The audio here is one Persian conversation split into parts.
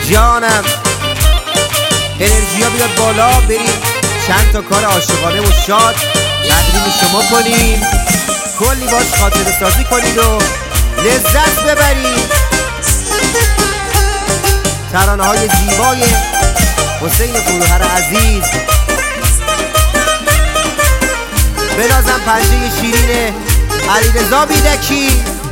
جانم انرژیا بیاد بالا، بریم چند تا کار عاشقانه و شاد تقدیم شما کنیم، کلی باش خاطره سازی کنید و لذت ببرید. ترانه های زیبای حسین فروهر عزیز، بنازم پنجه شیرین علیرضا بیدکی.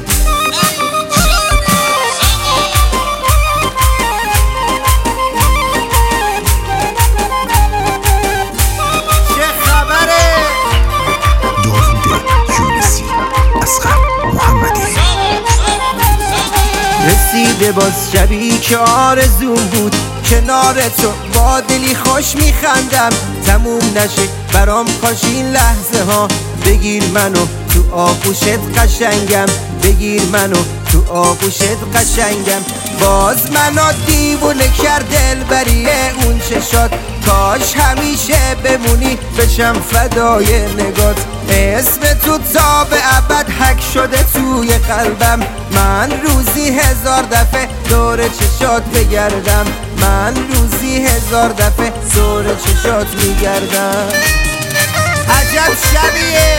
رسیده باز شبی که آرزوم بود کنار تو، با دلی خوش میخندم تموم نشه برام، کاش این لحظه ها بگیر منو تو آغوشت قشنگم، بگیر منو تو آغوشت قشنگم. باز منو دیوونه کرد دلبری اون چشات، کاش همیشه بمونی بشم فدای نگات. اسم تو تا به ابد حک شده توی قلبم، من روزی 1000 دفعه دور چشات بگردم، من روزی 1000 دفعه دور چشات میگردم. عجب شبیه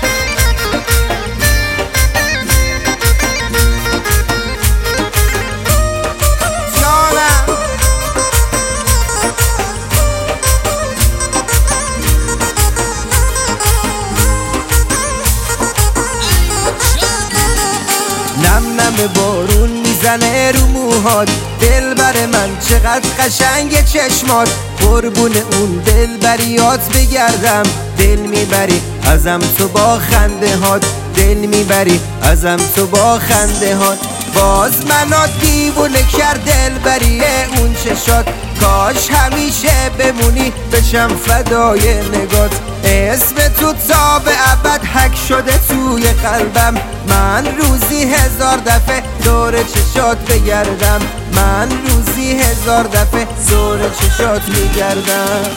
نم بارون میزنه رو موهات، دلبر من چقدر قشنگ چشمات، قربون اون دلبریات بگردم. دل میبری ازم تو با خنده هات، دل میبری ازم تو با خنده هات. باز منو دیوونه کرد دلبری اون چشات، کاش همیشه بمونی بشم فدای نگات. اسم تو تا به ابد حک شده توی قلبم، من روزی 1000 دفعه دور چشات بگردم، من روزی 1000 دفعه دور چشات میگردم.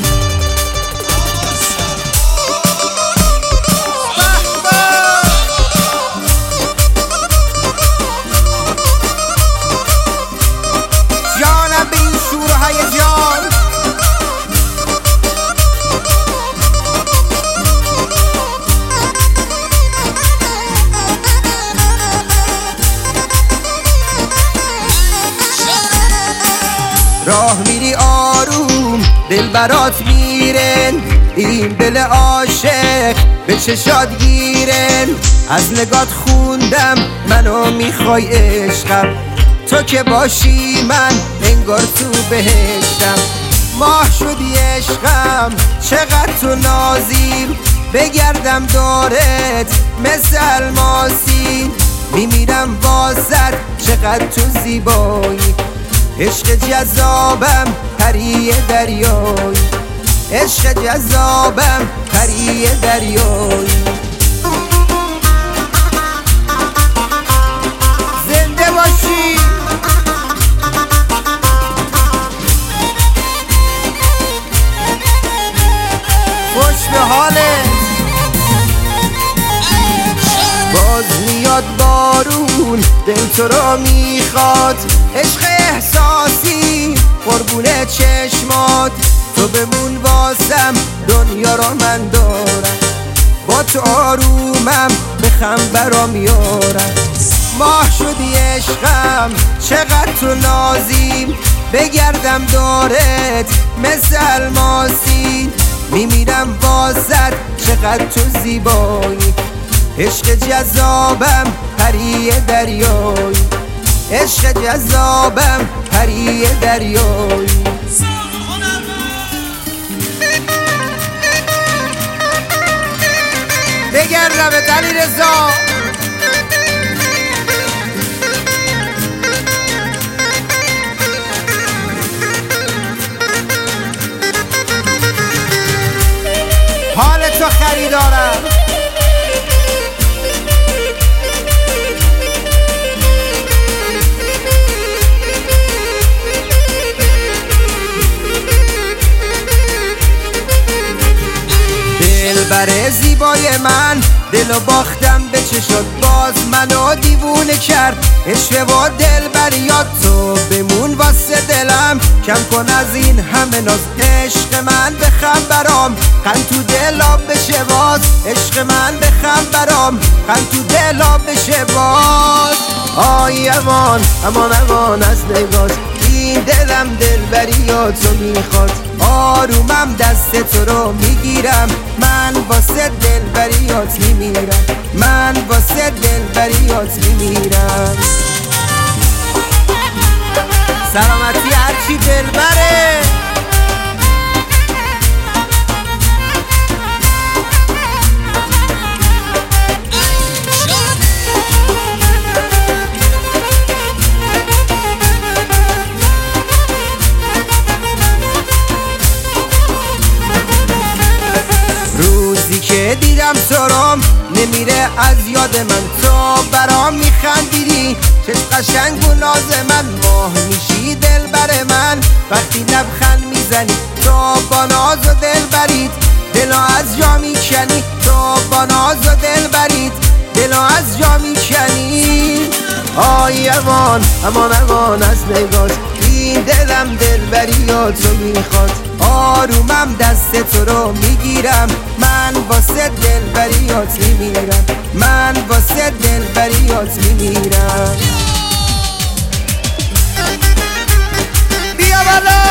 جانم به این شور و هیجان، راه میری آروم دل برات میرن، این دل عاشق به چشات گیرن. از نگات خوندم منو میخوای عشقم، تو که باشی من انگار تو بهشتم. ماه شدی عشقم چقدر تو نازیم، بگردم دارت مثل الماسی، میمیرم واسط چقدر تو زیبایی. عشق جذابم پری دریایی، عشق جذابم پری دریایی. زنده باشی خوش به حالت. باز میاد بارون دل تو رو میخواد، عشق احساسی قربون چشمات. تو بمون واسم دنیا را من دارم، با تو آرومم بخم برام یارم. ماه شدی عشقم چقدر تو نازیم، بگردم دارت مثل الماسی، میمیرم واسط چقدر تو زیبایی. عشق جذابم پری دریایی، عشق جذابم پری دریایی. بگردم علیرضا حال تو خریدارم. دلبر زیبای من دلو باختم به چشات، باز منو دیوونه کرد عشق و دلبریات تو بمون واسه دلم، کم کن از این همه ناز، عشق من بخم برام، قند تو دلم بشه باز، عشق من بخم برام، قند تو دلم بشه باز. آی امان امان امان از نگات، این دلم دلبریات رو میخواد، آرومم دست تو رو میگیرم، من واسه دلبریات میمیرم، من واسه دلبریات میمیرم. سلامتی هرچی دلبره. روزی که دیدم سرم نمیره از یاد من، تو برام میخندیدی، چه قشنگ و ناز من، ماه میشی دلبر من، وقتی لبخند میزنی تو با ناز و دلبریت، دلو از جا میکنی، تو با ناز و دلبریت، دلو از جا میکنی. آی امان امان امان از نگات، این دلم دلبریات رو میخواد، آرومم دست تو رو میگیرم، من واسه دلبریات میمیرم، من واسه دلبریات میمیرم. بیا بالا.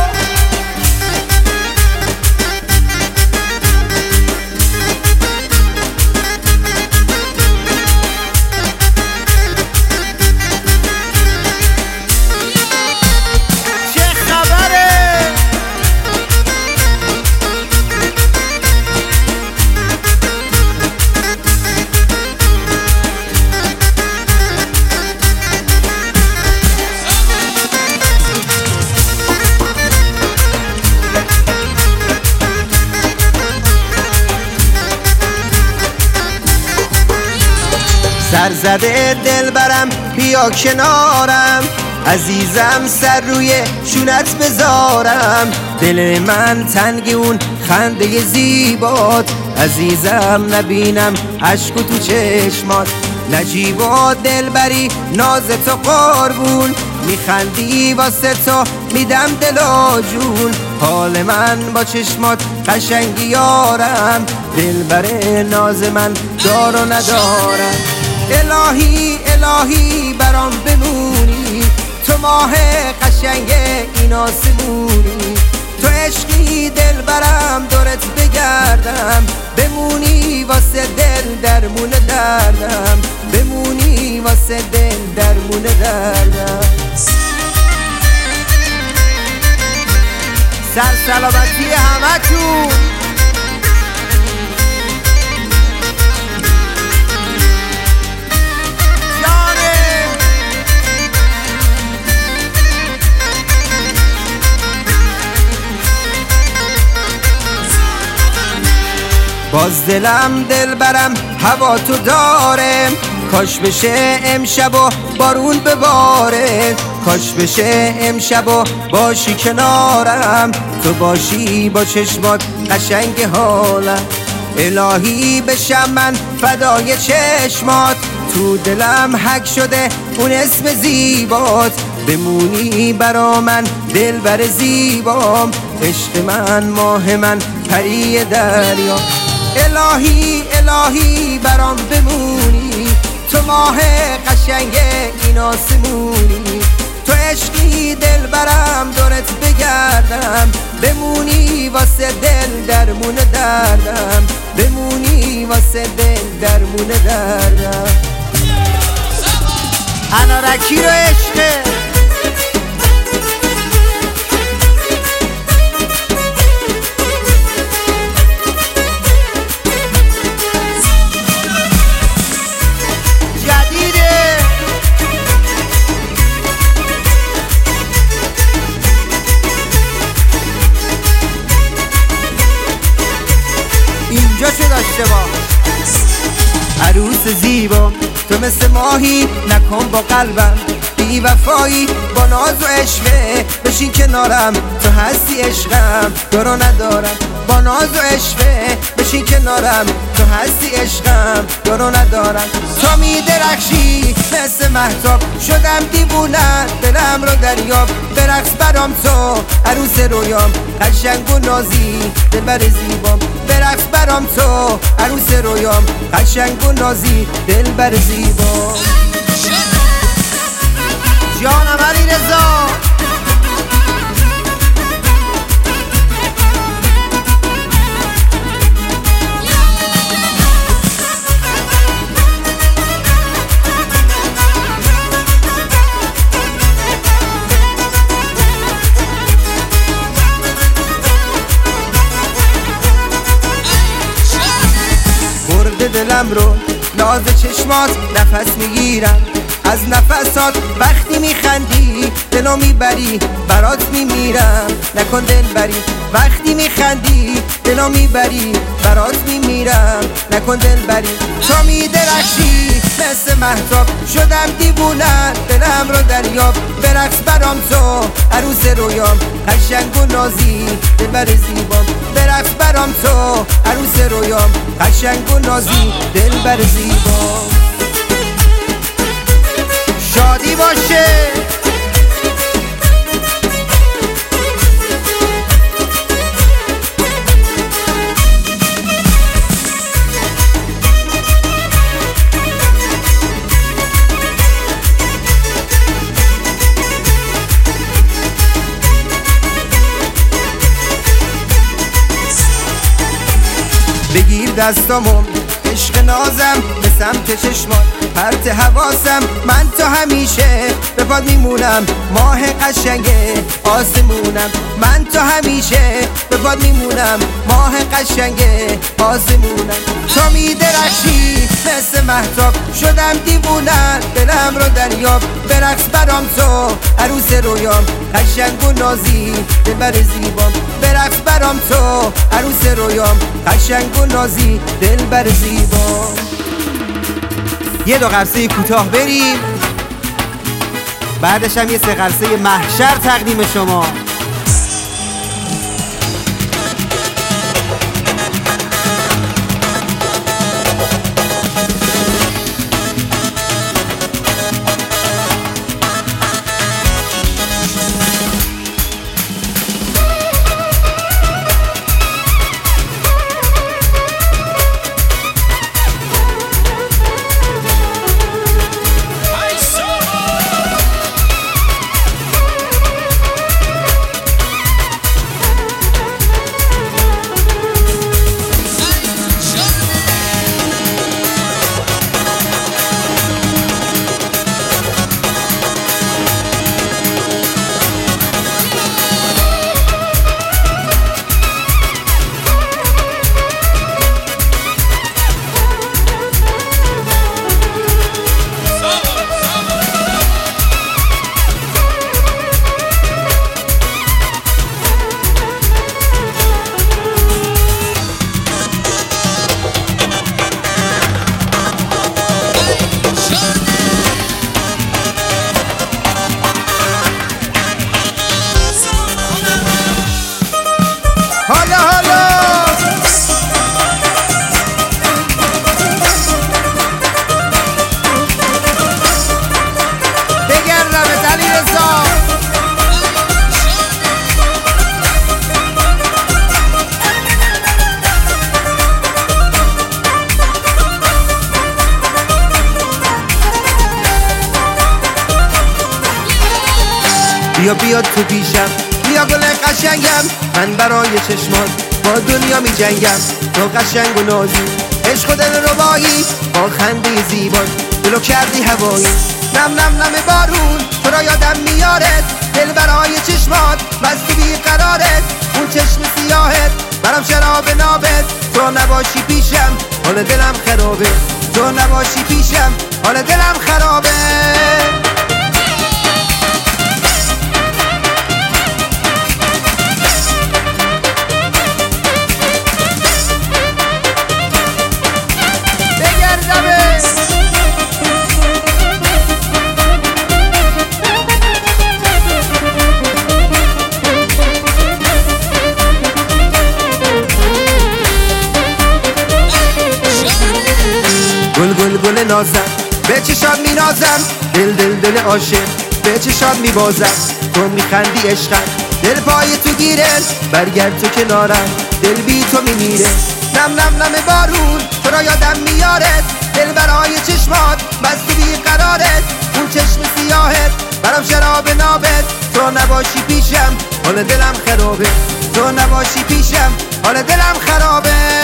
سرزده دلبرم بیا کنارم، عزیزم سر روی شونت بذارم، دل من تنگ اون خنده زیبات، عزیزم نبینم عشق تو چشمات، نجیب و دلبری ناز تو قربون، میخندی واسه تو میدم دل و جون، حال من با چشمات قشنگی یارم، دلبر ناز من دار و ندارم. الهی الهی برام بمونی، تو ماه قشنگ این آسمونی، تو عشقی دلبرم دورت بگردم، بمونی واسه دل درمون دردم، بمونی واسه دل درمون دردم. سر سلامتی همه تون. باز دلم دلبرم هوا تو داره، کاش بشه امشب و بارون بباره، کاش بشه امشب و باشی کنارم، تو باشی با چشمات قشنگ حالم، الهی بشم من فدای چشمات، تو دلم حک شده اون اسم زیبات، بمونی برا من دلبر زیبام، عشق من ماه من پری دریا. الهی الهی برام بمونی، تو ماه قشنگ این آسمونی، تو عشقی دلبرم دورت بگردم، بمونی واسه دل درمون دردم، بمونی واسه دل درمون دردم. انارکی رو عشقه. اینجا چه داشته با عروس زیبا، تو مثل ماهی نکن با قلبم بی وفایی، با ناز و عشقه بشین کنارم، تو هستی عشقم دارو ندارم، با ناز و عشقه بشین کنارم، تو هستی عشقم یارو ندارم. تو میدرخشی مثل مهتاب، شدم دیوونه دلم رو دریاب. برقص برام تو عروس رویام، قشنگ و نازی دلبر زیبام. برقص برام تو عروس رویام، قشنگ و نازی دلبر زیبام. جانم علیرضا دلم رو ناز چشمات نفس میگیرم، از نفسات وقتی میخندی دلو میبری، برات میمیرم نکن دل بری. وقتی میخندی دلو میبری، برات میمیرم نکن دل بری. تو میدرخشی مثل مهتاب، شدم دیوونه دلم رو دریاب. برقص برام تو عروس رویام، قشنگ و نازی دلبر زیبام. برقص برام تو عروس رویام، قشنگ و نازی دلبر زیبام. شادی باشه بگیر دستامو عشق نازم به سمت چشمات، پرت حواسم من تو همیشه به پاد میمونم. ماه قشنگ آسمونم، من تو همیشه به پاد میمونم. ماه قشنگ آسمونم. تو میدرخشی مثل مهتاب، شدم دیوونه دلم رو دریاب. برقص برام تو عروس رویام، قشنگ و نازی دلبر زیبام. برقص برام تو عروس رویام، قشنگ و نازی دلبر زیبام. یه دو قرصه کوتاه بریم، بعدش هم یه سه قرصه محشر تقدیم شما. بیا بیا تو پیشم، بیا گل قشنگم، من برای چشمات با دنیا می جنگم. تو قشنگ و نازی، عشق و دل ربایی، با خنده زیبات دلو کردی هوایی. نم نم نم بارون تو را یادم میارد، دل برای چشمات بستی بی قرارت. اون چشم سیاهت برام شراب نابت، تو نباشی پیشم حال دلم خرابه. تو نباشی پیشم حال دلم خرابه. دل نازم به چشات می نازم دل عاشق به چشات می بازم تو می خندی عشقم دل پای تو گیره برگرد تو کنارم دل بی تو می میره نم بارون تو را یادم میارد دل برای چشمات مست بی قرارت اون چشم سیاهت برام شراب نابت تو نباشی پیشم حال دلم خرابه تو نباشی پیشم حال دلم خرابه